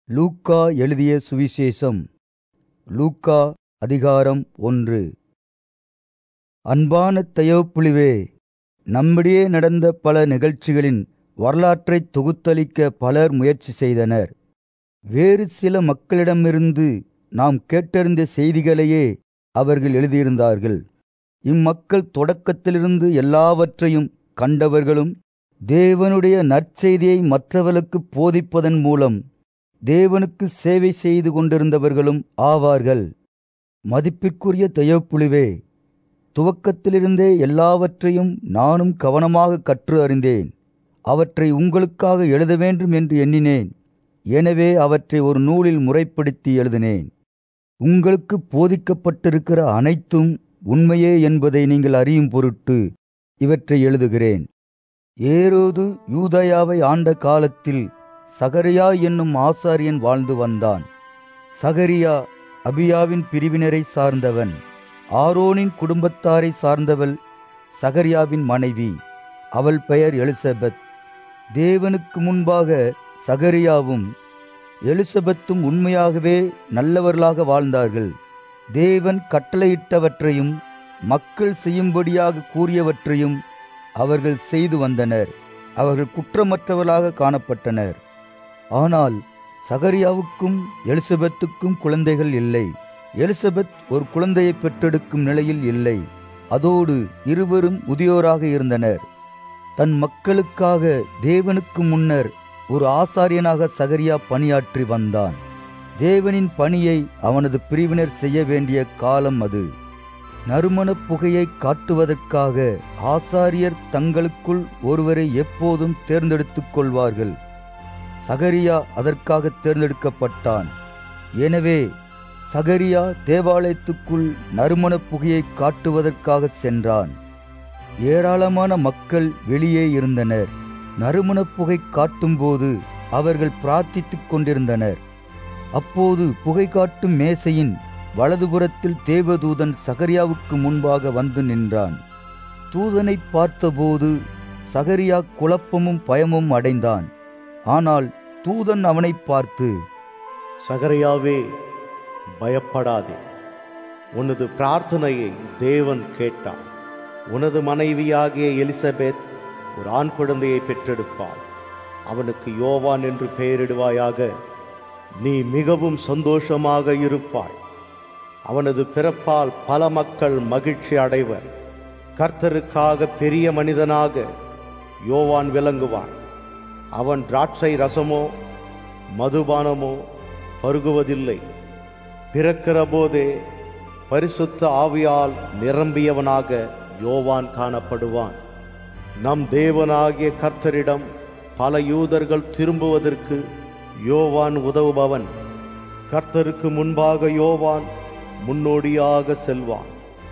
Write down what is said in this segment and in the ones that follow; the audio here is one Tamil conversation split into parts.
லூக்கா எழுதிய சுவிசேஷம். லூக்கா அதிகாரம் 1. அன்பான தெயோப்பிலுவே, நம்மிடையே நடந்த பல நிகழ்ச்சிகளின் வரலாற்றைத் தொகுத்தளிக்க பலர் முயற்சி செய்தனர். வேறு சில மக்களிடமிருந்து நாம் கேட்டறிந்த செய்திகளையே அவர்கள் எழுதியிருந்தார்கள். இம்மக்கள் தொடக்கத்திலிருந்து எல்லாவற்றையும் கண்டவர்களும் தேவனுடைய நற்செய்தியை மற்றவர்களுக்கு போதிப்பதன் மூலம் தேவனுக்கு சேவை செய்து கொண்டிருந்தவர்களும் ஆவார்கள். மதிப்பிற்குரிய தெயோப்பிலுவே, துவக்கத்திலிருந்தே எல்லாவற்றையும் நானும் கவனமாக கற்று அறிந்தேன். அவற்றை உங்களுக்காக எழுத வேண்டும் என்று எண்ணினேன். எனவே அவற்றை ஒரு நூலில் முறைப்படுத்தி எழுதினேன். உங்களுக்கு போதிக்கப்பட்டிருக்கிற அனைத்தும் உண்மையே என்பதை நீங்கள் அறியும் பொருட்டு இவற்றை எழுதுகிறேன். ஏரோது யூதேயாவை ஆண்ட காலத்தில் சகரியா என்னும் ஆசாரியன் வாழ்ந்து வந்தான். சகரியா அபியாவின் பிரிவினரை சார்ந்தவன். ஆரோனின் குடும்பத்தாரை சார்ந்தவள் சகரியாவின் மனைவி. அவள் பெயர் எலிசபெத். தேவனுக்கு முன்பாக சகரியாவும் எலிசபெத்தும் உண்மையாகவே நல்லவர்களாக வாழ்ந்தார்கள். தேவன் கட்டளையிட்டவற்றையும் மக்கள் செய்யும்படியாக கூறியவற்றையும் அவர்கள் செய்து வந்தனர். அவர்கள் குற்றமற்றவர்களாக காணப்பட்டனர். ஆனால் சகரியாவுக்கும் எலிசபெத்துக்கும் குழந்தைகள் இல்லை. எலிசபெத் ஒரு குழந்தையை பெற்றெடுக்கும் நிலையில் இல்லை. அதோடு இருவரும் முதியோராக இருந்தனர். தன் மக்களுக்காக தேவனுக்கு முன்னர் ஒரு ஆசாரியனாக சகரியா பணியாற்றி வந்தான். தேவனின் பணியை அவனது பிரிவினர் செய்ய வேண்டிய காலம் அது. நறுமணப் புகையை காட்டுவதற்காக ஆசாரியர் தங்களுக்குள் ஒருவரை எப்போதும் தேர்ந்தெடுத்துக் கொள்வார்கள். சகரியா அதற்காக தேர்ந்தெடுக்கப்பட்டான். எனவே சகரியா தேவாலயத்துக்குள் நறுமணப் புகையை காட்டுவதற்காக சென்றான். ஏராளமான மக்கள் வெளியே இருந்தனர். நறுமணப் புகை காட்டும்போது அவர்கள் பிரார்த்தித்துக் கொண்டிருந்தனர். அப்போது புகை காட்டும் மேசையின் வலதுபுறத்தில் தேவதூதன் சகரியாவுக்கு முன்பாக வந்து நின்றான். தூதனை பார்த்தபோது சகரியா குழப்பமும் பயமும் அடைந்தான். ஆனால் தூதன் அவனை பார்த்து, சகரியாவே, பயப்படாதே. உனது பிரார்த்தனையை தேவன் கேட்டார். உனது மனைவியாகிய எலிசபெத் ஒரு ஆண் குழந்தையை பெற்றெடுப்பாள். அவனுக்கு யோவான் என்று பெயரிடுவாயாக. நீ மிகவும் சந்தோஷமாக இருப்பாய். அவனது பிறப்பால் பல மக்கள் மகிழ்ச்சி அடைவர். கர்த்தருக்காக பெரிய மனிதனாக யோவான் விளங்குவான். அவன் திராட்சை ரசமோ மதுபானமோ பருகுவதில்லை. பிறக்கிற போதே பரிசுத்த ஆவியால் நிரம்பியவனாக யோவான் காணப்படுவான். நம் தேவனாகிய கர்த்தரிடம் பல யூதர்கள் திரும்புவதற்கு யோவான் உதவுபவன். கர்த்தருக்கு முன்பாக யோவான் முன்னோடியாக செல்வான்.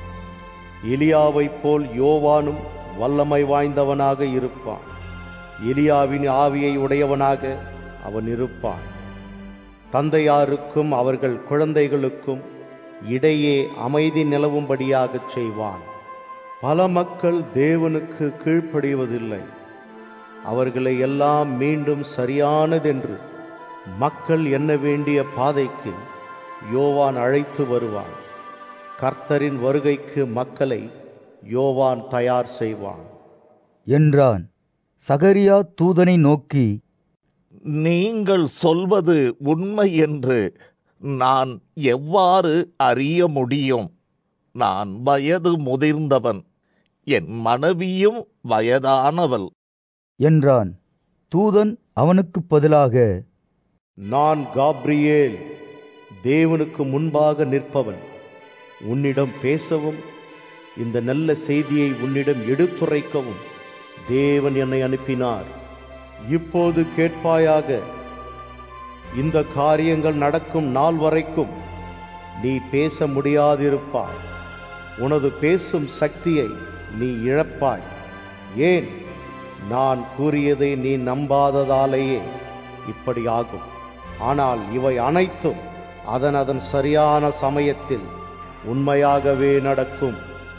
எலியாவைப் போல் யோவானும் வல்லமை வாய்ந்தவனாக இருப்பான். எலியாவின் ஆவியை உடையவனாக அவன் இருப்பான். தந்தையாருக்கும் அவர்கள் குழந்தைகளுக்கும் இடையே அமைதி நிலவும்படியாகச் செய்வான். பல மக்கள் தேவனுக்கு கீழ்ப்படிவதில்லை. அவர்களை எல்லாம் மீண்டும் சரியானதென்று மக்கள் எண்ண வேண்டிய பாதைக்கு யோவான் அழைத்து வருவான். கர்த்தரின் வருகைக்கு மக்களை யோவான் தயார் செய்வான் என்றான். சகரியா தூதனை நோக்கி, நீங்கள் சொல்வது உண்மை என்று நான் எவ்வாறு அறிய முடியும்? நான் வயது முதிர்ந்தவன், என் மனைவியும் வயதானவள் என்றான். தூதன் அவனுக்கு பதிலாக, நான் காப்ரியேல், தேவனுக்கு முன்பாக நிற்பவன். உன்னிடம் பேசவும் இந்த நல்ல செய்தியை உன்னிடம் எடுத்துரைக்கவும் தேவன் என்னை அனுப்பினார். இப்போது கேட்பாயாக. இந்த காரியங்கள் நடக்கும் நாள் வரைக்கும் நீ பேச முடியாதிருப்பாய். உனது பேசும் சக்தியை நீ இழப்பாய். ஏன்? நான் கூறியதை நீ நம்பாததாலேயே இப்படி ஆகும். ஆனால் இவை அனைத்தும் அதன் சரியான சமயத்தில் உண்மையாகவே நடக்கும்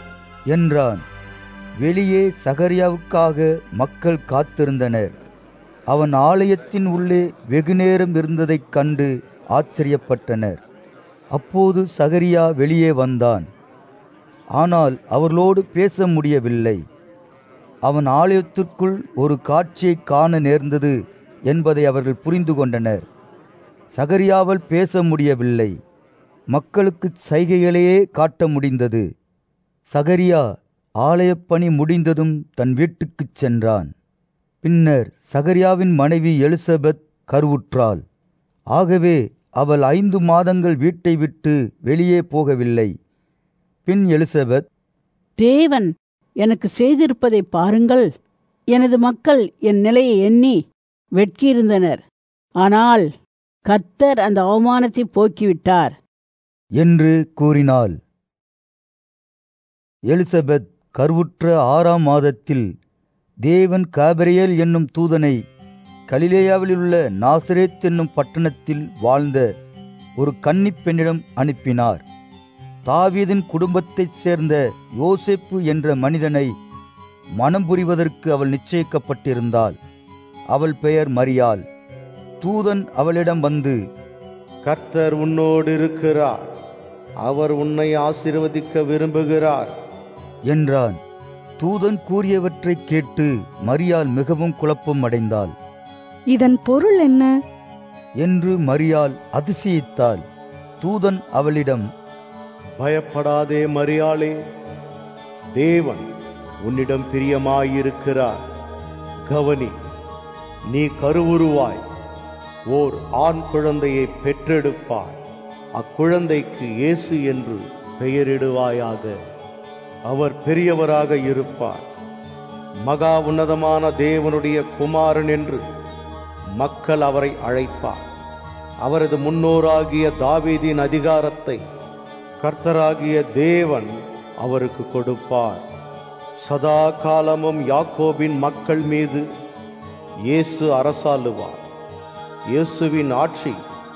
என்றான். வெளியே சகரியாவுக்காக மக்கள் காத்திருந்தனர். அவன் ஆலயத்தின் உள்ளே வெகுநேரம் இருந்ததைக் கண்டு ஆச்சரியப்பட்டனர். அப்போது சகரியா வெளியே வந்தான். ஆனால் அவர்களோடு பேச முடியவில்லை. அவன் ஆலயத்திற்குள் ஒரு காட்சியை காண நேர்ந்தது என்பதை அவர்கள் புரிந்து கொண்டனர். சகரியாவால் பேச முடியவில்லை. மக்களுக்கு சைகைகளையே காட்ட முடிந்தது. சகரியா ஆலயப்பணி முடிந்ததும் தன் வீட்டுக்குச் சென்றான். பின்னர் சகரியாவின் மனைவி எலிசபெத் கருவுற்றாள். ஆகவே அவள் 5 மாதங்கள் வீட்டை விட்டு வெளியே போகவில்லை. பின் எலிசபெத், தேவன் எனக்கு செய்திருப்பதை பாருங்கள், எனது மக்கள் என் நிலையை எண்ணி வெட்கியிருந்தனர், ஆனால் கர்த்தர் அந்த அவமானத்தை போக்கிவிட்டார் என்று கூறினாள். எலிசபெத் கருவுற்ற 6ஆம் மாதத்தில் தேவன் காபிரியேல் என்னும் தூதனை கலிலேயாவிலுள்ள நாசரேத் என்னும் பட்டணத்தில் வாழ்ந்த ஒரு கன்னிப் பெண்ணிடம் அனுப்பினார். தாவீதின் குடும்பத்தைச் சேர்ந்த யோசேப்பு என்ற மனிதனை மணம் புரிவதற்கு அவள் நிச்சயிக்கப்பட்டிருந்தாள். அவள் பெயர் மரியாள். தூதன் அவளிடம் வந்து, கர்த்தர் உன்னோடு இருக்கிறார், அவர் உன்னை ஆசீர்வதிக்க விரும்புகிறார் என்றான். தூதன் கூறியவற்றை கேட்டு மரியாள் மிகவும் குழப்பம் அடைந்தாள். இதன் பொருள் என்ன என்று மரியாள் அதிசயித்தாள். தூதன் அவளிடம், பயப்படாதே மரியாளே, தேவன் உன்னிடம் பிரியமாயிருக்கிறார். கவனி, நீ கருவுருவாய் ஓர் ஆண் குழந்தையை பெற்றெடுப்பாய். அக்குழந்தைக்கு இயேசு என்று பெயரிடுவாயாக. அவர் பெரியவராக இருப்பார். மகா உன்னதமான தேவனுடைய குமாரன் என்று மக்கள் அவரை அழைப்பார். அவரது முன்னோராகிய தாவீதின் அதிகாரத்தை கர்த்தராகிய தேவன் அவருக்கு கொடுப்பார். சதா காலமும் யாக்கோபின் மக்கள் மீது இயேசு அரசாளுவார். இயேசுவின் ஆட்சி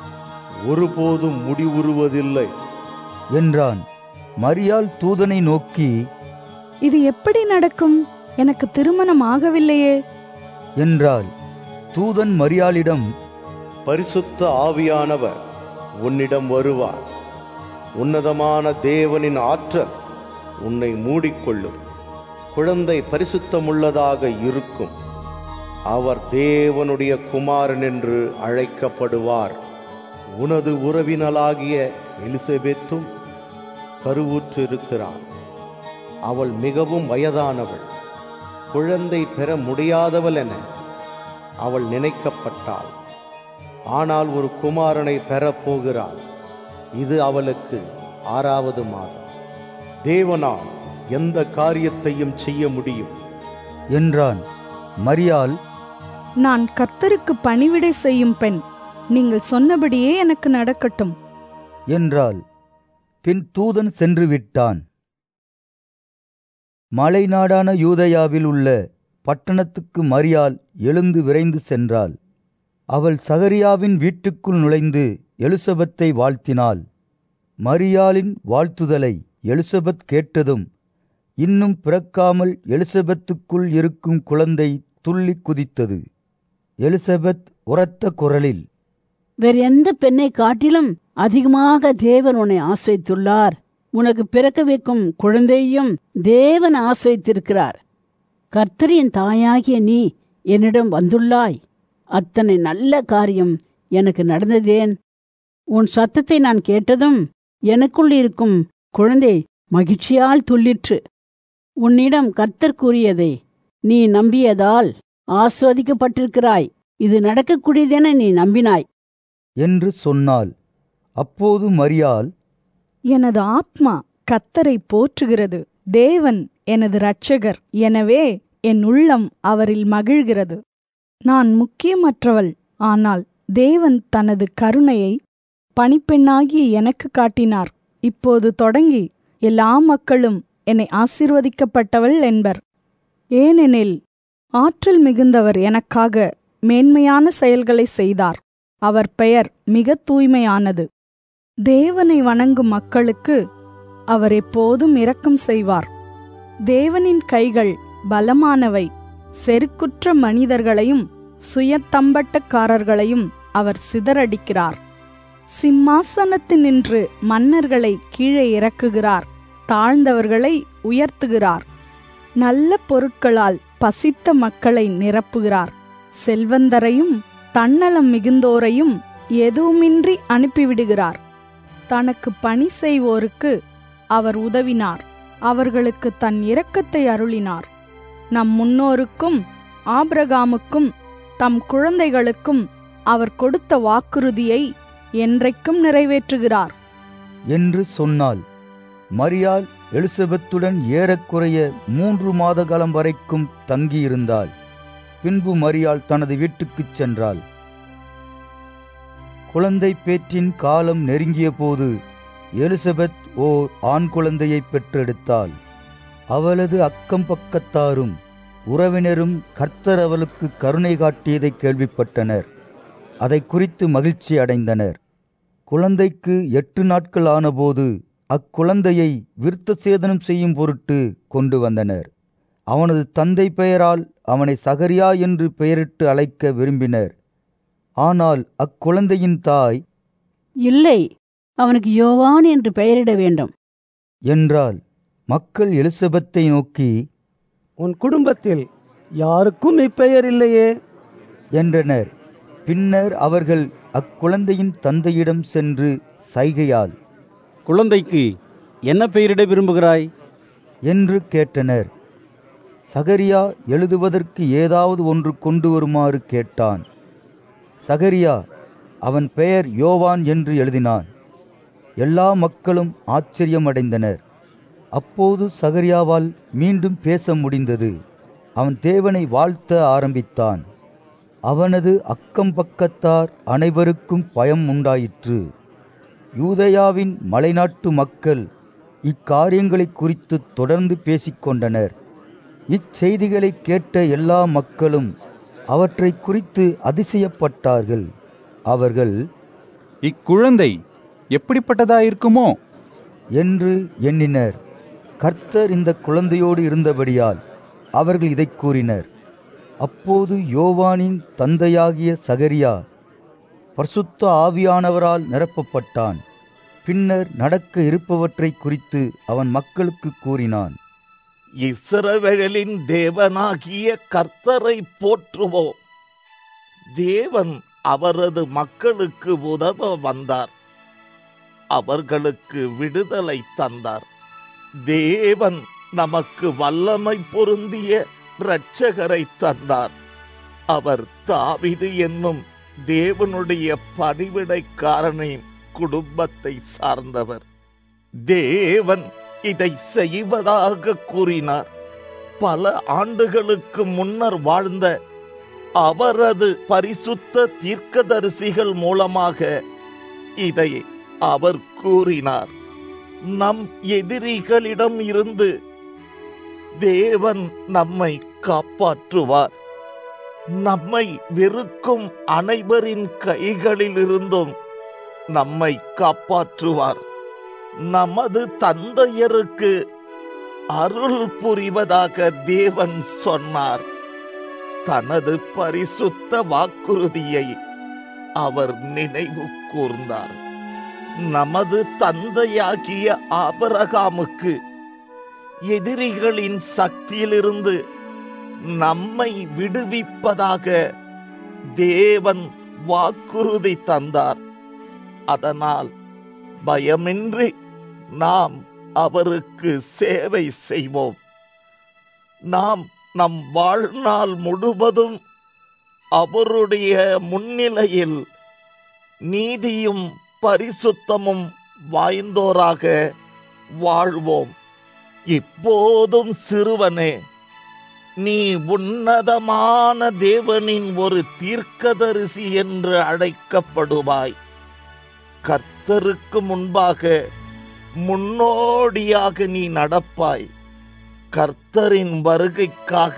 ஒருபோதும் முடிவுறுவதில்லை என்றான். மரியாள் தூதனை நோக்கி, இது எப்படி நடக்கும்? எனக்கு திருமணம் ஆகவில்லையே என்றாள். தூதன் மரியாளிடம், பரிசுத்த ஆவியானவர் உன்னிடம் வருவார். உன்னதமான தேவனின் ஆற்றல் உன்னை மூடிக்கொள்ளும். குழந்தை பரிசுத்தமுள்ளதாக இருக்கும். அவர் தேவனுடைய குமாரன் என்று அழைக்கப்படுவார். உனது உறவினளாகிய எலிசபெத்தும் கருவுற்றிருக்கிறாள். அவள் மிகவும் வயதானவள், குழந்தை பெற முடியாதவள் என அவள் நினைக்கப்பட்டாள். ஆனால் ஒரு குமாரனை பெறப்போகிறாள். இது அவளுக்கு 6வது மாதம். தேவனால் எந்த காரியத்தையும் செய்ய முடியும் என்றான். மரியாள், நான் கர்த்தருக்கு பணிவிடை செய்யும் பெண், நீங்கள் சொன்னபடியே எனக்கு நடக்கட்டும் என்றாள். பின் தூதன் சென்று விட்டான். மலைநாடான யூதேயாவில் உள்ள பட்டணத்துக்கு மரியாள் எழுந்து விரைந்து சென்றாள். அவள் சகரியாவின் வீட்டுக்குள் நுழைந்து எலிசபெத்தை வாழ்த்தினாள். மரியாளின் வாழ்த்துதலை எலிசபெத் கேட்டதும் இன்னும் பிறக்காமல் எலிசபெத்துக்குள் இருக்கும் குழந்தை துள்ளி குதித்தது. எலிசபெத் உரத்த குரலில், வேறு எந்த பெண்ணை காட்டிலும் அதிகமாக தேவன் உன்னை ஆசைத்துள்ளார். உனக்கு பிறக்கவிருக்கும் குழந்தையும் தேவன் ஆசைத்திருக்கிறார். கர்த்தரின் தாயாகிய நீ என்னிடம் வந்துள்ளாய். அத்தனை நல்ல காரியம் எனக்கு நடந்ததேன்? உன் சத்தத்தை நான் கேட்டதும் எனக்குள் இருக்கும் குழந்தை மகிழ்ச்சியால் துள்ளிற்று. உன்னிடம் கர்த்தர் கூறியதை நீ நம்பியதால் ஆஸ்வதிக்கப்பட்டிருக்கிறாய். இது நடக்கக்கூடியதென நீ நம்பினாய் என்று சொன்னாள். அப்போது மரியாள், எனது ஆத்மா கர்த்தரை போற்றுகிறது. தேவன் எனது இரட்சகர். எனவே என் உள்ளம் அவரில் மகிழ்கிறது. நான் முக்கியமற்றவள், ஆனால் தேவன் தனது கருணையை பணிப்பெண்ணாகிய எனக்கு காட்டினார். இப்போது தொடங்கி எல்லா மக்களும் என்னை ஆசீர்வதிக்கப்பட்டவள் என்பர். ஏனெனில் ஆற்றல் மிகுந்தவர் எனக்காக மேன்மையான செயல்களை செய்தார். அவர் பெயர் மிக தூய்மையானது. தேவனை வணங்கும் மக்களுக்கு அவர் எப்போதும் இரக்கம் செய்வார். தேவனின் கைகள் பலமானவை, செருக்குற்ற மனிதர்களையும் சுயத்தம்பட்டக்காரர்களையும் அவர் சிதறடிக்கிறார். சிம்மாசனத்தினின்று மன்னர்களை கீழே இறக்குகிறார், தாழ்ந்தவர்களை உயர்த்துகிறார். நல்ல பொருட்களால் பசித்த மக்களை நிரப்புகிறார். செல்வந்தரையும் தன்னலம் மிகுந்தோரையும் எதுவுமின்றி அனுப்பிவிடுகிறார். தனக்கு பணி செய்வோருக்கு அவர் உதவினார், அவர்களுக்கு தன் இரக்கத்தை அருளினார். நம் முன்னோருக்கும் ஆபிரகாமுக்கும் தம் குழந்தைகளுக்கும் அவர் கொடுத்த வாக்குறுதியை என்றைக்கும் நிறைவேற்றுகிறார் என்று சொன்னாள். மரியாள் எலிசபெத்துடன் ஏறக்குறைய 3 மாத காலம் வரைக்கும் தங்கியிருந்தாள். பின்பு மரியாள் தனது வீட்டுக்குச் சென்றாள். குழந்தை பேற்றின் காலம் நெருங்கிய போது எலிசபெத் ஓர் ஆண் குழந்தையை பெற்றெடுத்தாள். அவளது அக்கம் பக்கத்தாரும் உறவினரும் கர்த்தர் அவளுக்கு கருணை காட்டியதை கேள்விப்பட்டனர். அதை குறித்து மகிழ்ச்சி அடைந்தனர். குழந்தைக்கு 8 நாட்கள் ஆனபோது அக்குழந்தையை விருத்த சேதனம் செய்யும் பொருட்டு கொண்டு வந்தனர். அவனது தந்தை பெயரால் அவனை சகரியா என்று பெயரிட்டு அழைக்க விரும்பினர். ஆனால் அக்குழந்தையின் தாய், இல்லை, அவனுக்கு யோவான் என்று பெயரிட வேண்டும் என்றாள். மக்கள் எலிசபெத்தை நோக்கி, உன் குடும்பத்தில் யாருக்கும் இப்பெயர் இல்லையே என்றனர். பின்னர் அவர்கள் அக்குழந்தையின் தந்தையிடம் சென்று சைகையால், குழந்தைக்கு என்ன பெயரிட விரும்புகிறாய் என்று கேட்டனர். சகரியா எழுதுவதற்கு ஏதாவது ஒன்று கொண்டு வருமாறு கேட்டான். சகரியா அவன் பெயர் யோவான் என்று எழுதினான். எல்லா மக்களும் ஆச்சரியமடைந்தனர். அப்போது சகரியாவால் மீண்டும் பேச முடிந்தது. அவன் தேவனை வாழ்த்த ஆரம்பித்தான். அவனது அக்கம் பக்கத்தார் அனைவருக்கும் பயம் உண்டாயிற்று. யூதேயாவின் மலைநாட்டு மக்கள் இக்காரியங்களை குறித்து தொடர்ந்து பேசிக்கொண்டனர். இச்செய்திகளை கேட்ட எல்லா மக்களும் அவற்றை குறித்து அதிசயப்பட்டார்கள். அவர்கள், இக்குழந்தை எப்படிப்பட்டதாயிருக்குமோ என்று எண்ணினர். கர்த்தர் இந்த குழந்தையோடு இருந்தபடியால் அவர்கள் இதை கூறினர். அப்போது யோவானின் தந்தையாகிய சகரியா பரிசுத்த ஆவியானவரால் நிரப்பப்பட்டான். பின்னர் நடக்க இருப்பவற்றை குறித்து அவன் மக்களுக்கு கூறினான். இஸ்ரவேலின் தேவனாகிய கர்த்தரை போற்றுவோம். தேவன் அவரது மக்களுக்கு உதவ வந்தார், அவர்களுக்கு விடுதலை தந்தார். தேவன் நமக்கு வல்லமை பொருந்திய இரட்சகரை தந்தார். அவர் தாவீது என்னும் தேவனுடைய பணிவிடைக்காரனின் குடும்பத்தை சார்ந்தவர். தேவன் இதை செய்வதாக கூறினார். பல ஆண்டுகளுக்கு முன்னர் வாழ்ந்த அவரது பரிசுத்த தீர்க்கதரிசிகள் மூலமாக இதை அவர் கூறினார். நம் எதிரிகளிடம் இருந்து தேவன் நம்மை காப்பாற்றுவார். நம்மை வெறுக்கும் அனைவரின் கைகளிலிருந்தும் நம்மை காப்பாற்றுவார். நமது தந்தையருக்கு அருள் புரிவதாக தேவன் சொன்னார். தனது பரிசுத்த வாக்குறுதியை அவர் நினைவு கூர்ந்தார். நமது தந்தையாகிய ஆபிரகாமுக்கு எதிரிகளின் சக்தியிலிருந்து நம்மை விடுவிப்பதாக தேவன் வாக்குறுதி தந்தார். அதனால் பயமின்றி நாம் அவருக்கு சேவை செய்வோம். நாம் நம் வாழ்நாள் முழுவதும் அவருடைய முன்னிலையில் நீதியும் பரிசுத்தமும் வாய்ந்தோராக வாழ்வோம். இப்போதும் சிறுவனே, நீ உன்னதமான தேவனின் ஒரு தீர்க்கதரிசி என்று அழைக்கப்படுவாய். கர்த்தருக்கு முன்பாக முன்னோடியாக நீ நடப்பாய். கர்த்தரின் வருகைக்காக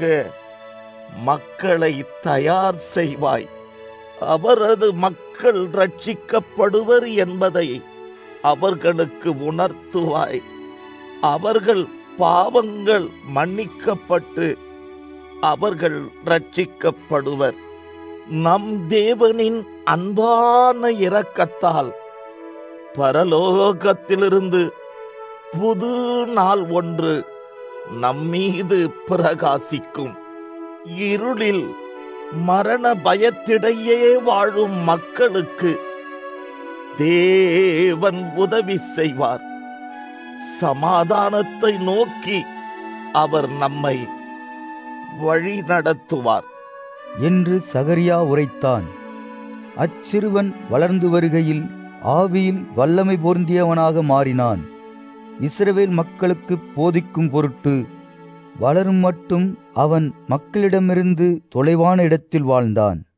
மக்களை தயார் செய்வாய். அவரது மக்கள் ரட்சிக்கப்படுவர் என்பதை அவர்களுக்கு உணர்த்துவாய். அவர்கள் பாவங்கள் மன்னிக்கப்பட்டு அவர்கள் ரட்சிக்கப்படுவர். நம் தேவனின் அன்பான இரக்கத்தால் பரலோகத்திலிருந்து புது நாள் ஒன்று நம்மீது பிரகாசிக்கும். இருளில் மரண பயத்திடையே வாழும் மக்களுக்கு தேவன் உதவி செய்வார். சமாதானத்தை நோக்கி அவர் நம்மை வழி நடத்துவார் என்று சகரியா உரைத்தான். அச்சிறுவன் வளர்ந்து வருகையில் ஆவியில் வல்லமை பொருந்தியவனாக மாறினான். இஸ்ரவேல் மக்களுக்கு போதிக்கும் பொருட்டு வளரும் மட்டும் அவன் மக்களிடமிருந்து தொலைவான இடத்தில் வாழ்ந்தான்.